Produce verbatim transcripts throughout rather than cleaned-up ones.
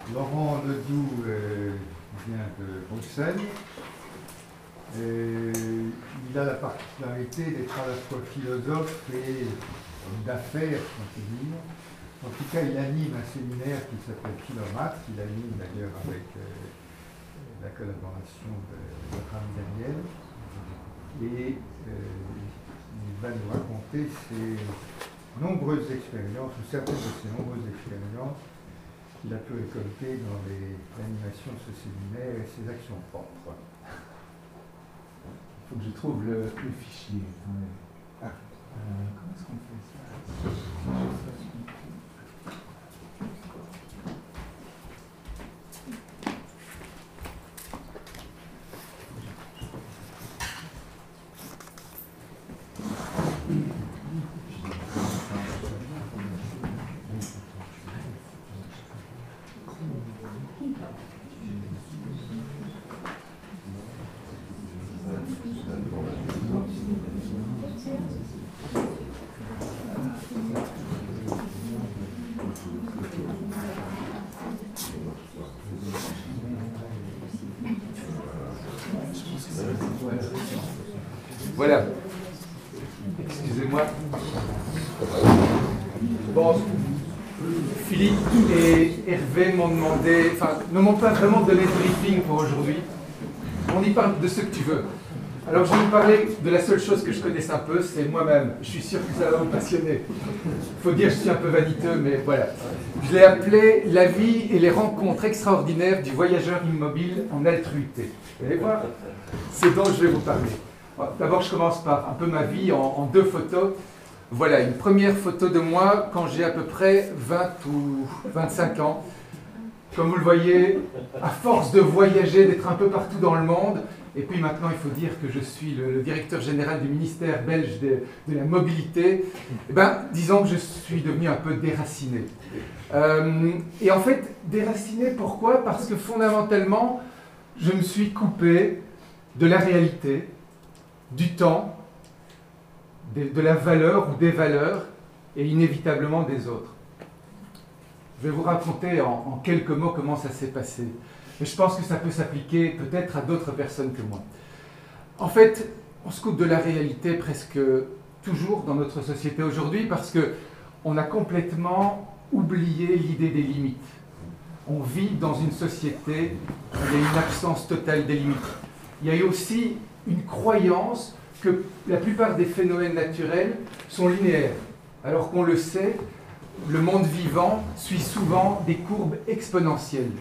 Laurent Ledoux euh, vient de Bruxelles. Et il a la particularité d'être à la fois philosophe et homme d'affaires, on peut dire. En tout cas, il anime un séminaire qui s'appelle Philomath, qu'il anime d'ailleurs avec euh, la collaboration de Rami Daniel. Et euh, il va nous raconter ses nombreuses expériences, ou certaines de ses nombreuses expériences qu'il a pu récolter dans l'animation de ce séminaire et ses actions propres. Il faut que je trouve le, le fichier. Ah, euh, comment est-ce qu'on fait ça? Voilà. Excusez-moi. Bon, Philippe et Hervé m'ont demandé, enfin, ne m'ont pas vraiment donné de briefing pour aujourd'hui. On y parle de ce que tu veux. Alors, je vais vous parler de la seule chose que je connaisse un peu, c'est moi-même. Je suis sûr que ça va vous passionner. Il faut dire que je suis un peu vaniteux, mais voilà. Je l'ai appelé « La vie et les rencontres extraordinaires du voyageur immobile en altruité ». Vous allez voir, c'est dont je vais vous parler. D'abord, je commence par un peu ma vie en, en deux photos. Voilà, une première photo de moi quand j'ai à peu près vingt ou vingt-cinq ans. Comme vous le voyez, à force de voyager, d'être un peu partout dans le monde, et puis maintenant, il faut dire que je suis le, le directeur général du ministère belge de, de la mobilité, eh ben, disons que je suis devenu un peu déraciné. Euh, et en fait, déraciné, pourquoi? Parce que fondamentalement, je me suis coupé de la réalité, du temps, de, de la valeur ou des valeurs, et inévitablement des autres. Je vais vous raconter en, en quelques mots comment ça s'est passé. Mais je pense que ça peut s'appliquer peut-être à d'autres personnes que moi. En fait, on se coupe de la réalité presque toujours dans notre société aujourd'hui parce qu'on a complètement oublié l'idée des limites. On vit dans une société où il y a une absence totale des limites. Il y a aussi une croyance que la plupart des phénomènes naturels sont linéaires, alors qu'on le sait, le monde vivant suit souvent des courbes exponentielles.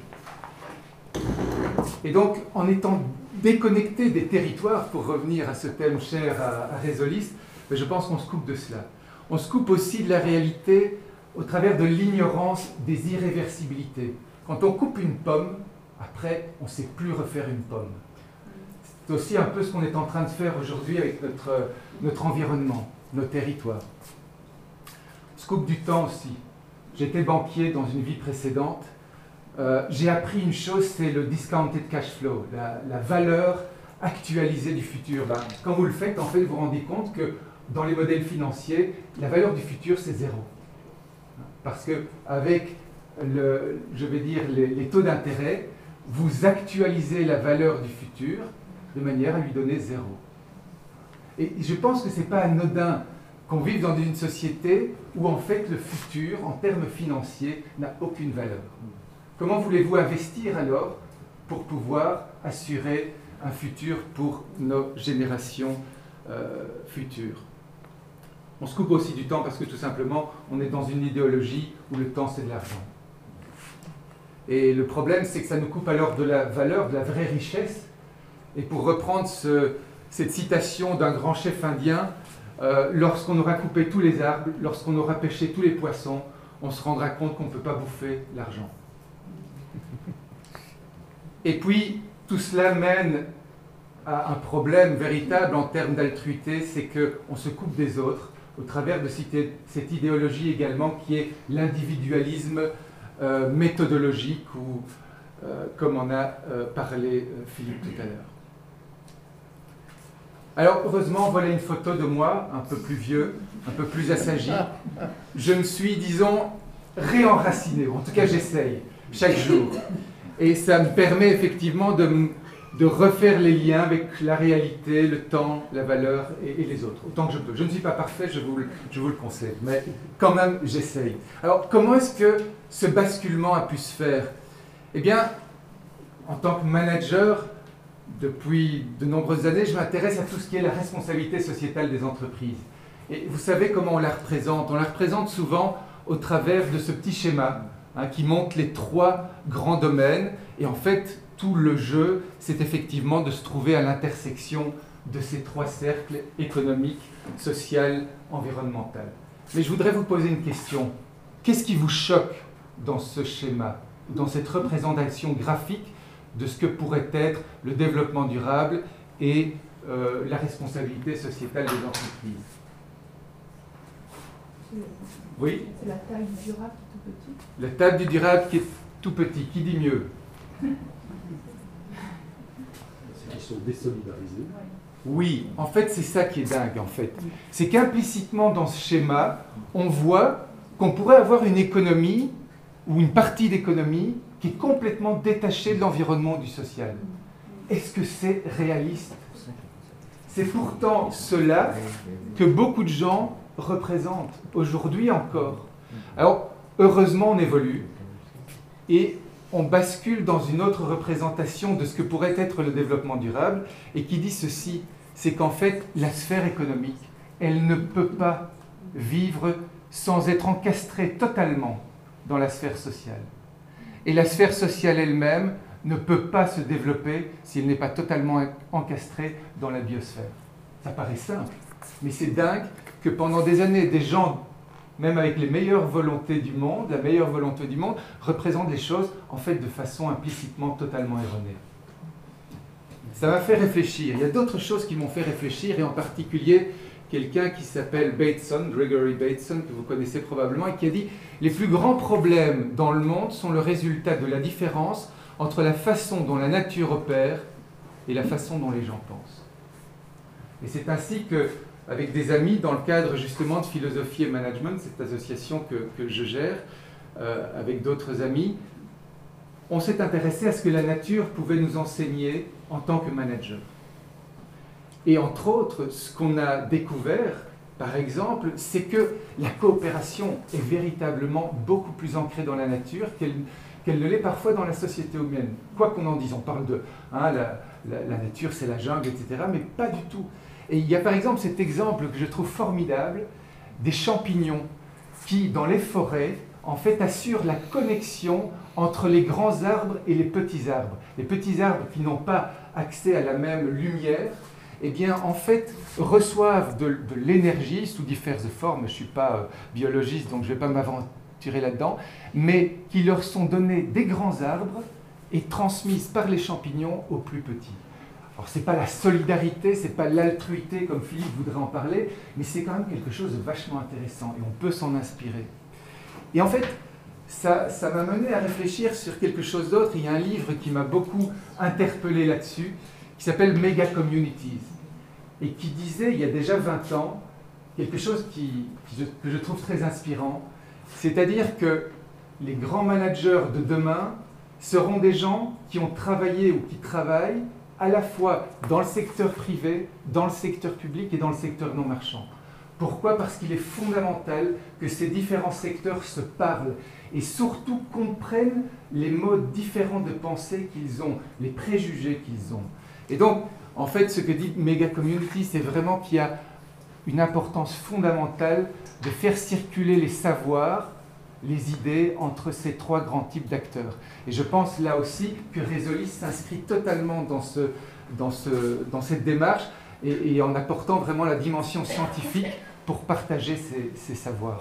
Et donc, en étant déconnecté des territoires, pour revenir à ce thème cher à, à Résoliste, je pense qu'on se coupe de cela. On se coupe aussi de la réalité au travers de l'ignorance des irréversibilités. Quand on coupe une pomme, après, on ne sait plus refaire une pomme. C'est aussi un peu ce qu'on est en train de faire aujourd'hui avec notre, notre environnement, nos territoires. On se coupe du temps aussi. J'étais banquier dans une vie précédente. Euh, j'ai appris une chose, c'est le discounted cash flow, la, la valeur actualisée du futur. Ben, quand vous le faites, en fait, vous vous rendez compte que dans les modèles financiers, la valeur du futur, c'est zéro. Parce qu'avec, je vais dire, les, les taux d'intérêt, vous actualisez la valeur du futur de manière à lui donner zéro. Et je pense que ce n'est pas anodin qu'on vive dans une société où, en fait, le futur, en termes financiers, n'a aucune valeur. Comment voulez-vous investir alors pour pouvoir assurer un futur pour nos générations euh, futures? On se coupe aussi du temps parce que tout simplement, on est dans une idéologie où le temps c'est de l'argent. Et le problème, c'est que ça nous coupe alors de la valeur, de la vraie richesse. Et pour reprendre ce, cette citation d'un grand chef indien, euh, lorsqu'on aura coupé tous les arbres, lorsqu'on aura pêché tous les poissons, on se rendra compte qu'on ne peut pas bouffer l'argent. Et puis, tout cela mène à un problème véritable en termes d'altruité, c'est qu'on se coupe des autres au travers de cette idéologie également qui est l'individualisme euh, méthodologique ou euh, comme on a euh, parlé euh, Philippe tout à l'heure. Alors heureusement, voilà une photo de moi, un peu plus vieux, un peu plus assagi. Je me suis, disons, réenraciné, ou en tout cas j'essaye. chaque jour. Et ça me permet effectivement de, de refaire les liens avec la réalité, le temps, la valeur et, et les autres, autant que je peux. Je ne suis pas parfait, je vous, je vous le concède, mais quand même, j'essaye. Alors, comment est-ce que ce basculement a pu se faire? Eh bien, en tant que manager, depuis de nombreuses années, je m'intéresse à tout ce qui est la responsabilité sociétale des entreprises. Et vous savez comment on la représente? On la représente souvent au travers de ce petit schéma hein, qui montre les trois grands domaines. Et en fait, tout le jeu, c'est effectivement de se trouver à l'intersection de ces trois cercles économiques, social, environnemental. Mais je voudrais vous poser une question. Qu'est-ce qui vous choque dans ce schéma, dans cette représentation graphique de ce que pourrait être le développement durable et euh, la responsabilité sociétale des entreprises? Oui? C'est la taille du durable qui est tout petit. La taille du durable qui est tout petit. Qui dit mieux? C'est qu'ils sont désolidarisés. Oui, en fait, c'est ça qui est dingue, en fait. C'est qu'implicitement, dans ce schéma, on voit qu'on pourrait avoir une économie ou une partie d'économie qui est complètement détachée de l'environnement du social. Est-ce que c'est réaliste? C'est pourtant cela que beaucoup de gens représentent, aujourd'hui encore. Alors, heureusement, on évolue et on bascule dans une autre représentation de ce que pourrait être le développement durable, et qui dit ceci, c'est qu'en fait, la sphère économique, elle ne peut pas vivre sans être encastrée totalement dans la sphère sociale. Et la sphère sociale elle-même ne peut pas se développer si elle n'est pas totalement encastrée dans la biosphère. Ça paraît simple, mais c'est dingue que pendant des années, des gens, même avec les meilleures volontés du monde, la meilleure volonté du monde, représentent les choses en fait de façon implicitement totalement erronée. Ça m'a fait réfléchir. Il y a d'autres choses qui m'ont fait réfléchir, et en particulier quelqu'un qui s'appelle Bateson, Gregory Bateson, que vous connaissez probablement, et qui a dit « Les plus grands problèmes dans le monde sont le résultat de la différence entre la façon dont la nature opère et la façon dont les gens pensent. » Et c'est ainsi que, avec des amis, dans le cadre justement de Philosophie et Management, cette association que, que je gère, euh, avec d'autres amis, on s'est intéressé à ce que la nature pouvait nous enseigner en tant que manager. Et entre autres, ce qu'on a découvert, par exemple, c'est que la coopération est véritablement beaucoup plus ancrée dans la nature qu'elle qu'elle ne l'est parfois dans la société humaine. Quoi qu'on en dise, on parle de hein, la, la, la nature, c'est la jungle, et cetera, mais pas du tout. Et il y a par exemple cet exemple que je trouve formidable des champignons qui, dans les forêts, en fait, assurent la connexion entre les grands arbres et les petits arbres. Les petits arbres qui n'ont pas accès à la même lumière, eh bien, en fait, reçoivent de, de l'énergie sous diverses formes. Je ne suis pas euh, biologiste, donc je ne vais pas m'aventurer là-dedans, mais qui leur sont donnés des grands arbres et transmises par les champignons aux plus petits. Alors, ce n'est pas la solidarité, ce n'est pas l'altruité, comme Philippe voudrait en parler, mais c'est quand même quelque chose de vachement intéressant, et on peut s'en inspirer. Et en fait, ça, ça m'a mené à réfléchir sur quelque chose d'autre. Il y a un livre qui m'a beaucoup interpellé là-dessus, qui s'appelle Mega Communities, et qui disait, il y a déjà vingt ans, quelque chose qui, qui je, que je trouve très inspirant, c'est-à-dire que les grands managers de demain seront des gens qui ont travaillé ou qui travaillent à la fois dans le secteur privé, dans le secteur public et dans le secteur non marchand. Pourquoi? Parce qu'il est fondamental que ces différents secteurs se parlent et surtout comprennent les modes différents de pensée qu'ils ont, les préjugés qu'ils ont. Et donc, en fait, ce que dit Mega Community, c'est vraiment qu'il y a une importance fondamentale de faire circuler les savoirs, les idées entre ces trois grands types d'acteurs. Et je pense là aussi que Résolis s'inscrit totalement dans, ce, dans, ce, dans cette démarche et, et en apportant vraiment la dimension scientifique pour partager ces, ces savoirs.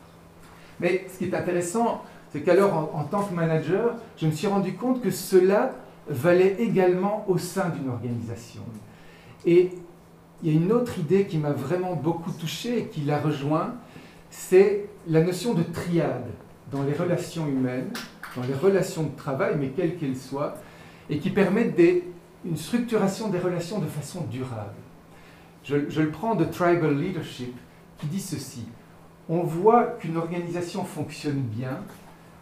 Mais ce qui est intéressant, c'est qu'alors, en, en tant que manager, je me suis rendu compte que cela valait également au sein d'une organisation. Et il y a une autre idée qui m'a vraiment beaucoup touché et qui la rejoint, c'est la notion de triade dans les relations humaines, dans les relations de travail, mais quelles qu'elles soient, et qui permettent des, une structuration des relations de façon durable. Je, je le prends de Tribal Leadership, qui dit ceci. On voit qu'une organisation fonctionne bien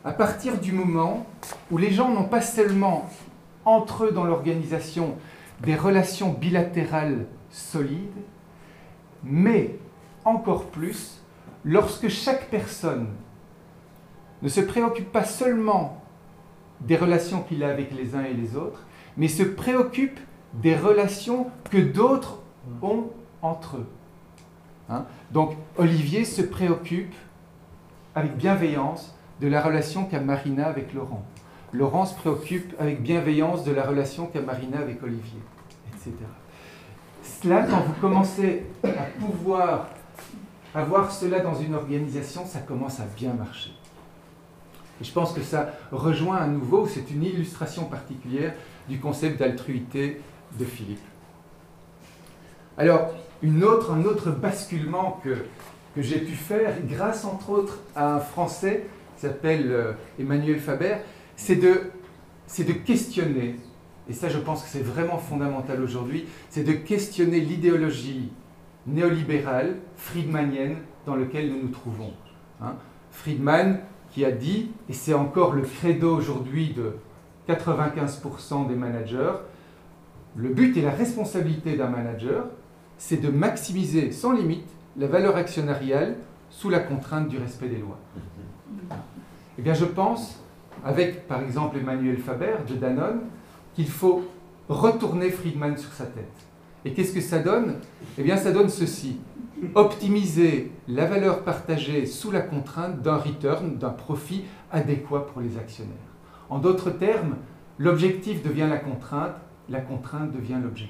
à partir du moment où les gens n'ont pas seulement entre eux dans l'organisation des relations bilatérales solides, mais encore plus lorsque chaque personne ne se préoccupe pas seulement des relations qu'il a avec les uns et les autres, mais se préoccupe des relations que d'autres ont entre eux. Hein? Donc Olivier se préoccupe avec bienveillance de la relation qu'a Marina avec Laurent. Laurent se préoccupe avec bienveillance de la relation qu'a Marina avec Olivier, et cetera. Cela, quand vous commencez à pouvoir avoir cela dans une organisation, ça commence à bien marcher. Et je pense que ça rejoint à nouveau, c'est une illustration particulière du concept d'altruité de Philippe. Alors, une autre, un autre basculement que, que j'ai pu faire, grâce entre autres à un Français qui s'appelle euh, Emmanuel Faber, c'est de, c'est de questionner, et ça je pense que c'est vraiment fondamental aujourd'hui, c'est de questionner l'idéologie néolibérale, friedmanienne, dans laquelle nous nous trouvons. Hein. Friedman qui a dit, et c'est encore le credo aujourd'hui de quatre-vingt-quinze pour cent des managers, le but et la responsabilité d'un manager, c'est de maximiser sans limite la valeur actionnariale sous la contrainte du respect des lois. Eh bien, je pense, avec par exemple Emmanuel Faber de Danone, qu'il faut retourner Friedman sur sa tête. Et qu'est-ce que ça donne? Eh bien, ça donne ceci. Optimiser la valeur partagée sous la contrainte d'un return, d'un profit adéquat pour les actionnaires. En d'autres termes, l'objectif devient la contrainte, la contrainte devient l'objectif.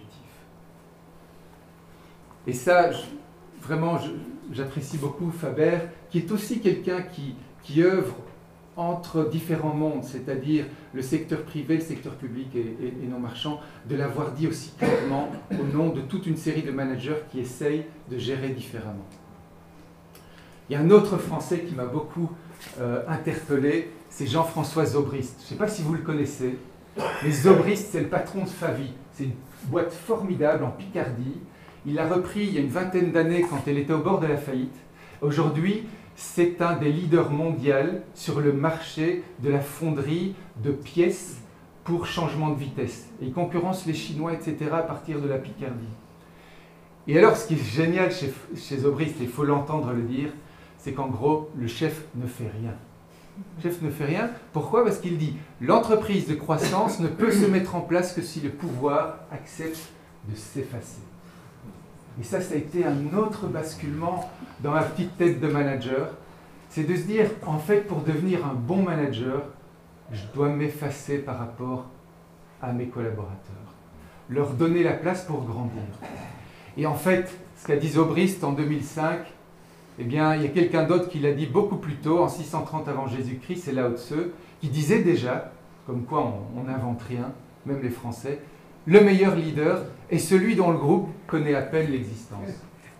Et ça, je, vraiment, je, j'apprécie beaucoup Faber, qui est aussi quelqu'un qui, qui œuvre entre différents mondes, c'est-à-dire le secteur privé, le secteur public et, et, et non marchand, de l'avoir dit aussi clairement au nom de toute une série de managers qui essayent de gérer différemment. Il y a un autre Français qui m'a beaucoup euh, interpellé, c'est Jean-François Zobrist. Je ne sais pas si vous le connaissez, mais Zobrist, c'est le patron de Favi. C'est une boîte formidable en Picardie. Il l'a repris il y a une vingtaine d'années quand elle était au bord de la faillite. Aujourd'hui, c'est un des leaders mondiaux sur le marché de la fonderie de pièces pour changement de vitesse. Et il concurrence les Chinois, et cetera à partir de la Picardie. Et alors, ce qui est génial chez, chez Zobrist, et il faut l'entendre le dire, c'est qu'en gros, le chef ne fait rien. Le chef ne fait rien. Pourquoi? Parce qu'il dit « L'entreprise de croissance ne peut se mettre en place que si le pouvoir accepte de s'effacer. » Et ça, ça a été un autre basculement dans ma petite tête de manager. C'est de se dire, en fait, pour devenir un bon manager, je dois m'effacer par rapport à mes collaborateurs. Leur donner la place pour grandir. Et en fait, ce qu'a dit Zobrist en deux mille cinq, eh bien, il y a quelqu'un d'autre qui l'a dit beaucoup plus tôt, en six cent trente avant Jésus-Christ, c'est Lao Tse, qui disait déjà, comme quoi on n'invente rien, même les Français, le meilleur leader est celui dont le groupe connaît à peine l'existence.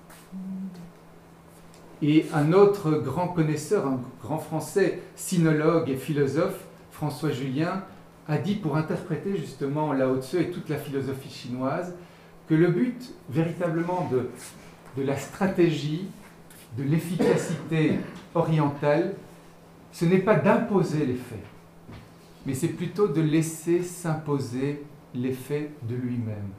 Et un autre grand connaisseur, un grand Français, sinologue et philosophe, François Julien, a dit pour interpréter justement Lao Tse et toute la philosophie chinoise, que le but véritablement de, de la stratégie, de l'efficacité orientale, ce n'est pas d'imposer les faits, mais c'est plutôt de laisser s'imposer l'effet de lui-même.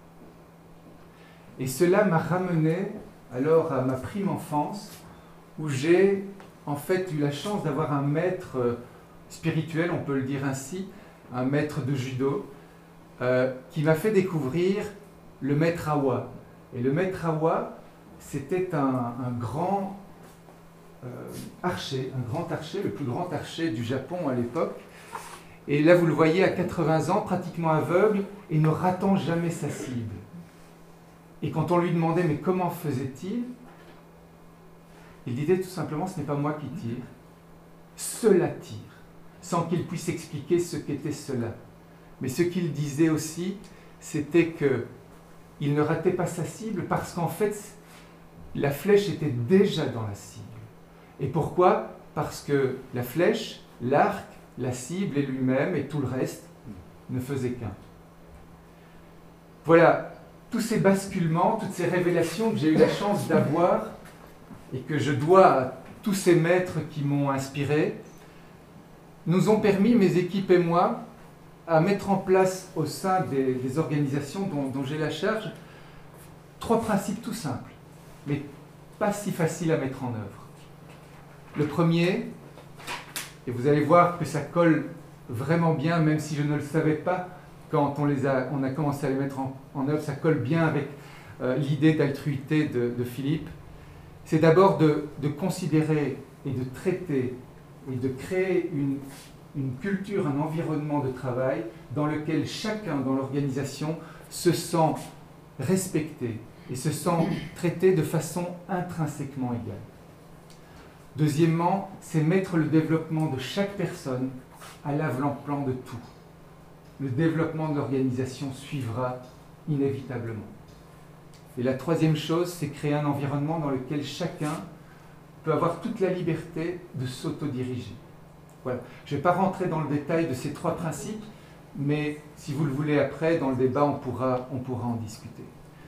Et cela m'a ramené alors à ma prime enfance, où j'ai en fait eu la chance d'avoir un maître spirituel, on peut le dire ainsi, un maître de judo, euh, qui m'a fait découvrir le maître Awa. Et le maître Awa, c'était un, un grand euh, archer, un grand archer, le plus grand archer du Japon à l'époque. Et là, vous le voyez, à quatre-vingts ans, pratiquement aveugle, et ne ratant jamais sa cible. Et quand on lui demandait, mais comment faisait-il? Il disait tout simplement, ce n'est pas moi qui tire, cela tire, sans qu'il puisse expliquer ce qu'était cela. Mais ce qu'il disait aussi, c'était qu'il ne ratait pas sa cible, parce qu'en fait, la flèche était déjà dans la cible. Et pourquoi? Parce que la flèche, l'arc, la cible et lui-même et tout le reste ne faisaient qu'un. Voilà, tous ces basculements, toutes ces révélations que j'ai eu la chance d'avoir et que je dois à tous ces maîtres qui m'ont inspiré, nous ont permis, mes équipes et moi, à mettre en place au sein des, des organisations dont, dont j'ai la charge, trois principes tout simples, mais pas si faciles à mettre en œuvre. Le premier, et vous allez voir que ça colle vraiment bien, même si je ne le savais pas quand on, les a, on a commencé à les mettre en, en œuvre, ça colle bien avec euh, l'idée d'altruité de, de Philippe, c'est d'abord de, de considérer et de traiter et de créer une, une culture, un environnement de travail dans lequel chacun dans l'organisation se sent respecté et se sent traité de façon intrinsèquement égale. Deuxièmement, c'est mettre le développement de chaque personne à l'avant-plan de tout. Le développement de l'organisation suivra inévitablement. Et la troisième chose, c'est créer un environnement dans lequel chacun peut avoir toute la liberté de s'autodiriger. Voilà. Je ne vais pas rentrer dans le détail de ces trois principes, mais si vous le voulez après, dans le débat, on pourra, on pourra en discuter.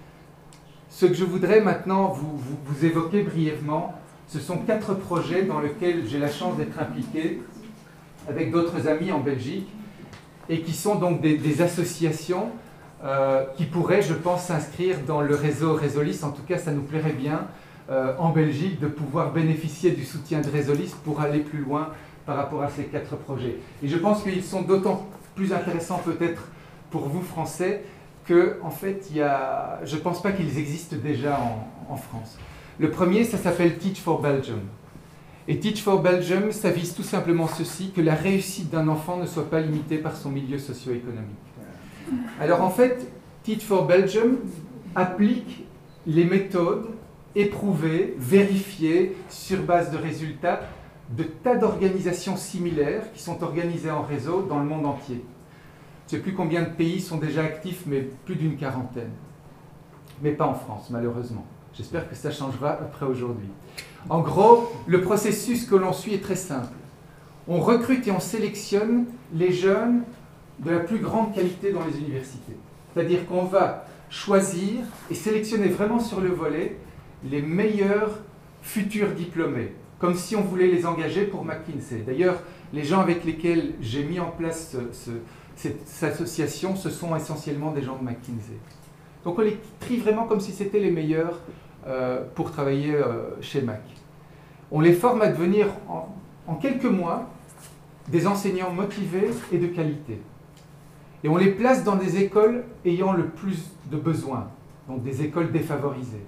Ce que je voudrais maintenant vous, vous, vous évoquer brièvement, ce sont quatre projets dans lesquels j'ai la chance d'être impliqué avec d'autres amis en Belgique et qui sont donc des, des associations euh, qui pourraient, je pense, s'inscrire dans le réseau Résolis. En tout cas, ça nous plairait bien euh, en Belgique de pouvoir bénéficier du soutien de Résolis pour aller plus loin par rapport à ces quatre projets. Et je pense qu'ils sont d'autant plus intéressants peut-être pour vous Français que, en fait, il y a, je ne pense pas qu'ils existent déjà en, en France. Le premier, ça s'appelle Teach for Belgium. Et Teach for Belgium, ça vise tout simplement ceci, que la réussite d'un enfant ne soit pas limitée par son milieu socio-économique. Alors en fait, Teach for Belgium applique les méthodes éprouvées, vérifiées, sur base de résultats, de tas d'organisations similaires qui sont organisées en réseau dans le monde entier. Je ne sais plus combien de pays sont déjà actifs, mais plus d'une quarantaine. Mais pas en France, malheureusement. J'espère que ça changera après aujourd'hui. En gros, le processus que l'on suit est très simple. On recrute et on sélectionne les jeunes de la plus grande qualité dans les universités. C'est-à-dire qu'on va choisir et sélectionner vraiment sur le volet les meilleurs futurs diplômés, comme si on voulait les engager pour McKinsey. D'ailleurs, les gens avec lesquels j'ai mis en place ce, ce, cette, cette association, ce sont essentiellement des gens de McKinsey. Donc on les trie vraiment comme si c'était les meilleurs euh, pour travailler euh, chez Mac. On les forme à devenir en, en quelques mois des enseignants motivés et de qualité. Et on les place dans des écoles ayant le plus de besoins, donc des écoles défavorisées.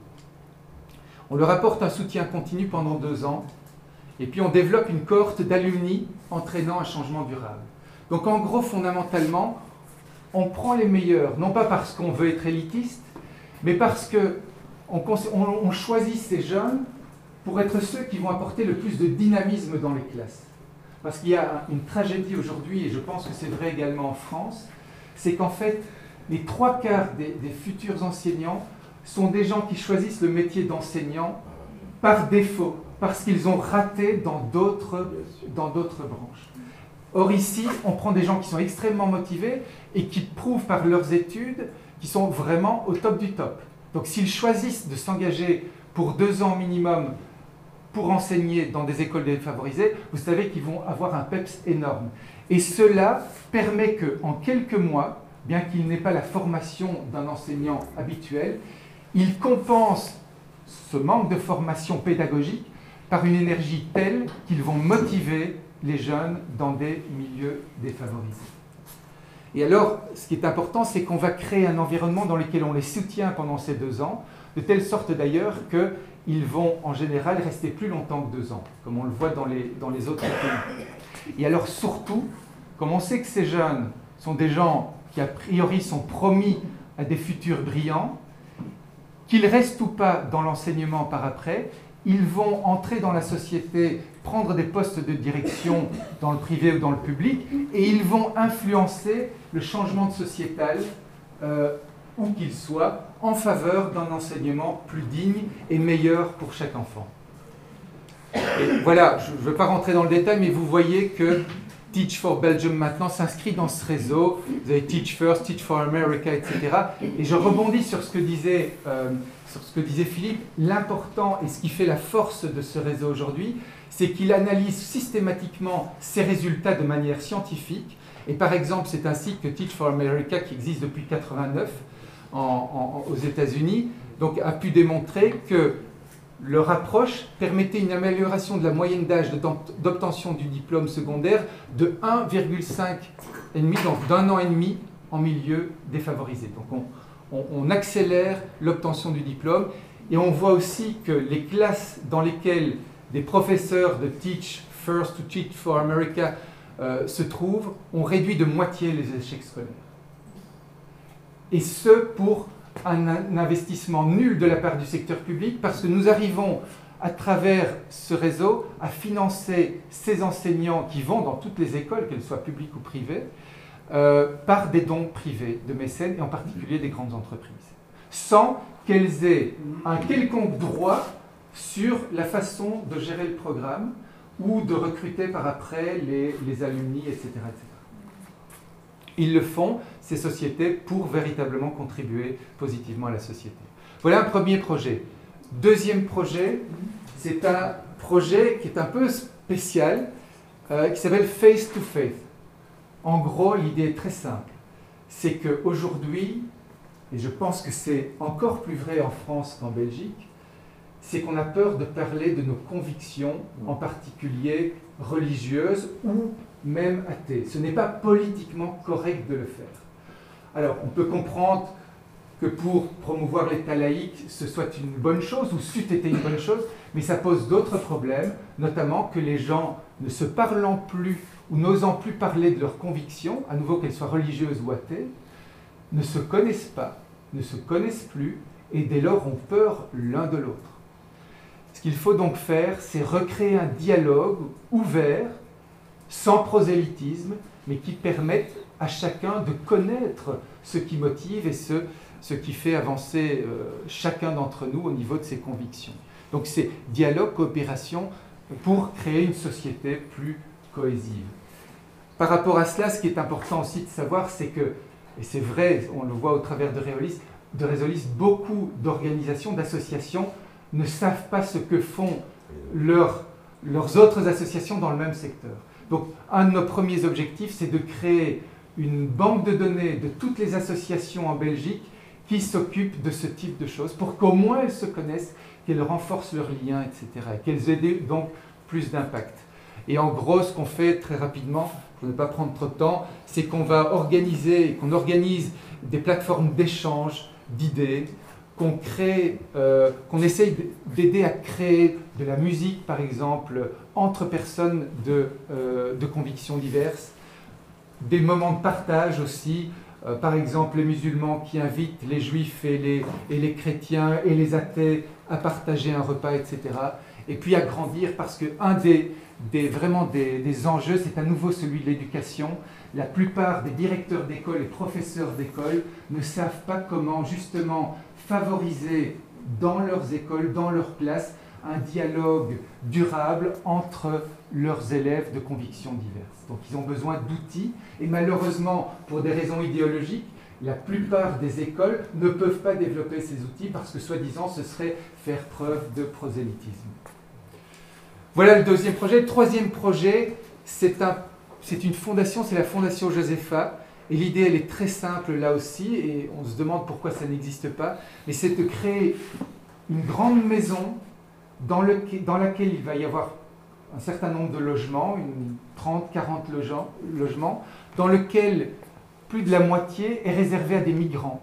On leur apporte un soutien continu pendant deux ans, et puis on développe une cohorte d'alumni entraînant un changement durable. Donc en gros, fondamentalement, on prend les meilleurs, non pas parce qu'on veut être élitiste, mais parce qu'on on, on choisit ces jeunes pour être ceux qui vont apporter le plus de dynamisme dans les classes. Parce qu'il y a une tragédie aujourd'hui, et je pense que c'est vrai également en France, c'est qu'en fait, les trois quarts des, des futurs enseignants sont des gens qui choisissent le métier d'enseignant par défaut, parce qu'ils ont raté dans d'autres dans d'autres branches. Or ici, on prend des gens qui sont extrêmement motivés et qui prouvent par leurs études qu'ils sont vraiment au top du top. Donc s'ils choisissent de s'engager pour deux ans minimum pour enseigner dans des écoles défavorisées, vous savez qu'ils vont avoir un peps énorme. Et cela permet qu'en quelques mois, bien qu'il n'ait pas la formation d'un enseignant habituel, il compense ce manque de formation pédagogique par une énergie telle qu'ils vont motiver les jeunes dans des milieux défavorisés. Et alors, ce qui est important, c'est qu'on va créer un environnement dans lequel on les soutient pendant ces deux ans, de telle sorte d'ailleurs qu'ils vont en général rester plus longtemps que deux ans, comme on le voit dans les, dans les autres pays. Et alors surtout, comme on sait que ces jeunes sont des gens qui a priori sont promis à des futurs brillants, qu'ils restent ou pas dans l'enseignement par après, ils vont entrer dans la société, prendre des postes de direction dans le privé ou dans le public, et ils vont influencer le changement sociétal, euh, où qu'il soit, en faveur d'un enseignement plus digne et meilleur pour chaque enfant. Et voilà, je ne veux pas rentrer dans le détail, mais vous voyez que Teach for Belgium maintenant s'inscrit dans ce réseau. Vous avez Teach First, Teach for America, et cetera. Et je rebondis sur ce que disait, euh, sur ce que disait Philippe. L'important et ce qui fait la force de ce réseau aujourd'hui, c'est qu'il analyse systématiquement ses résultats de manière scientifique. Et par exemple, c'est ainsi que Teach for America, qui existe depuis mille neuf cent quatre-vingt-neuf en, en, aux États-Unis, donc a pu démontrer que leur approche permettait une amélioration de la moyenne d'âge d'obtention du diplôme secondaire de un virgule cinq, donc d'un an et demi en milieu défavorisé. Donc on, on, on accélère l'obtention du diplôme, et on voit aussi que les classes dans lesquelles des professeurs de Teach First to Teach for America euh, se trouvent ont réduit de moitié les échecs scolaires. Et ce, pour un, un investissement nul de la part du secteur public, parce que nous arrivons, à travers ce réseau, à financer ces enseignants qui vont dans toutes les écoles, qu'elles soient publiques ou privées, euh, par des dons privés de mécènes, et en particulier des grandes entreprises, sans qu'elles aient un quelconque droit sur la façon de gérer le programme ou de recruter par après les, les alumni, et cetera, et cetera. Ils le font, ces sociétés, pour véritablement contribuer positivement à la société. Voilà un premier projet. Deuxième projet, c'est un projet qui est un peu spécial, euh, qui s'appelle Face to Faith. En gros, l'idée est très simple. C'est qu'aujourd'hui, et je pense que c'est encore plus vrai en France qu'en Belgique, c'est qu'on a peur de parler de nos convictions, en particulier religieuses ou même athées. Ce n'est pas politiquement correct de le faire. Alors, on peut comprendre que pour promouvoir l'État laïque, ce soit une bonne chose, ou c'eût été une bonne chose, mais ça pose d'autres problèmes, notamment que les gens, ne se parlant plus ou n'osant plus parler de leurs convictions, à nouveau qu'elles soient religieuses ou athées, ne se connaissent pas, ne se connaissent plus, et dès lors ont peur l'un de l'autre. Ce qu'il faut donc faire, c'est recréer un dialogue ouvert, sans prosélytisme, mais qui permette à chacun de connaître ce qui motive et ce, ce qui fait avancer euh, chacun d'entre nous au niveau de ses convictions. Donc c'est dialogue, coopération, pour créer une société plus cohésive. Par rapport à cela, ce qui est important aussi de savoir, c'est que, et c'est vrai, on le voit au travers de Résolis, de Résolis, beaucoup d'organisations, d'associations ne savent pas ce que font leurs, leurs autres associations dans le même secteur. Donc, un de nos premiers objectifs, c'est de créer une banque de données de toutes les associations en Belgique qui s'occupent de ce type de choses, pour qu'au moins elles se connaissent, qu'elles renforcent leurs liens, et cetera, et qu'elles aient donc plus d'impact. Et en gros, ce qu'on fait très rapidement, pour ne pas prendre trop de temps, c'est qu'on va organiser, qu'on organise des plateformes d'échange d'idées, qu'on crée, euh, qu'on essaye d'aider à créer de la musique, par exemple, entre personnes de, euh, de convictions diverses, des moments de partage aussi, euh, par exemple les musulmans qui invitent les juifs et les, et les chrétiens et les athées à partager un repas, et cetera. Et puis à grandir, parce qu'un des, des, vraiment des, des enjeux, c'est à nouveau celui de l'éducation. La plupart des directeurs d'école et professeurs d'école ne savent pas comment justement favoriser dans leurs écoles, dans leurs classes, un dialogue durable entre leurs élèves de convictions diverses. Donc ils ont besoin d'outils, et malheureusement, pour des raisons idéologiques, la plupart des écoles ne peuvent pas développer ces outils parce que, soi-disant, ce serait faire preuve de prosélytisme. Voilà le deuxième projet. Le troisième projet, c'est un, c'est une fondation, c'est la Fondation Josepha. Et l'idée, elle est très simple là aussi, et on se demande pourquoi ça n'existe pas, mais c'est de créer une grande maison dans, le, dans laquelle il va y avoir un certain nombre de logements, une trente, quarante logements, logements, dans lequel plus de la moitié est réservée à des migrants,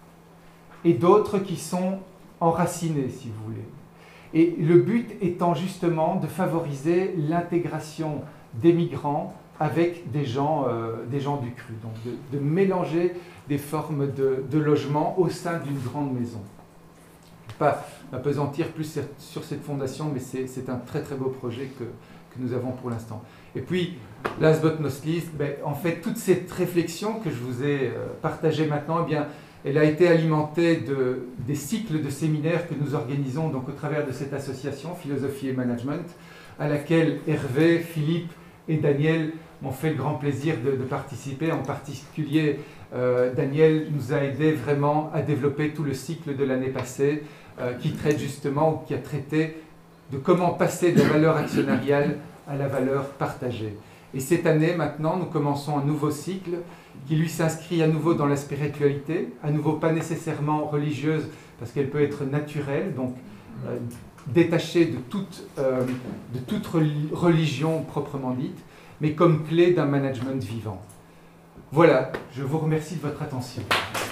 et d'autres qui sont enracinés, si vous voulez. Et le but étant justement de favoriser l'intégration des migrants avec des gens, euh, des gens du cru, donc de, de mélanger des formes de, de logement au sein d'une grande maison. Je ne vais pas m'apesantir plus sur cette fondation, mais c'est un très très beau projet que, que nous avons pour l'instant. Et puis, last but not least, ben, en fait, toute cette réflexion que je vous ai euh, partagée maintenant, eh bien, elle a été alimentée de, des cycles de séminaires que nous organisons donc, au travers de cette association, Philosophie et Management, à laquelle Hervé, Philippe et Daniel m'ont fait le grand plaisir de, de participer. En particulier, euh, Daniel nous a aidé vraiment à développer tout le cycle de l'année passée, euh, qui traite justement, ou qui a traité de comment passer de la valeur actionnariale à la valeur partagée. Et cette année, maintenant, nous commençons un nouveau cycle qui lui s'inscrit à nouveau dans la spiritualité, à nouveau pas nécessairement religieuse, parce qu'elle peut être naturelle, donc euh, détachée de toute, euh, de toute religion proprement dite, mais comme clé d'un management vivant. Voilà, je vous remercie de votre attention.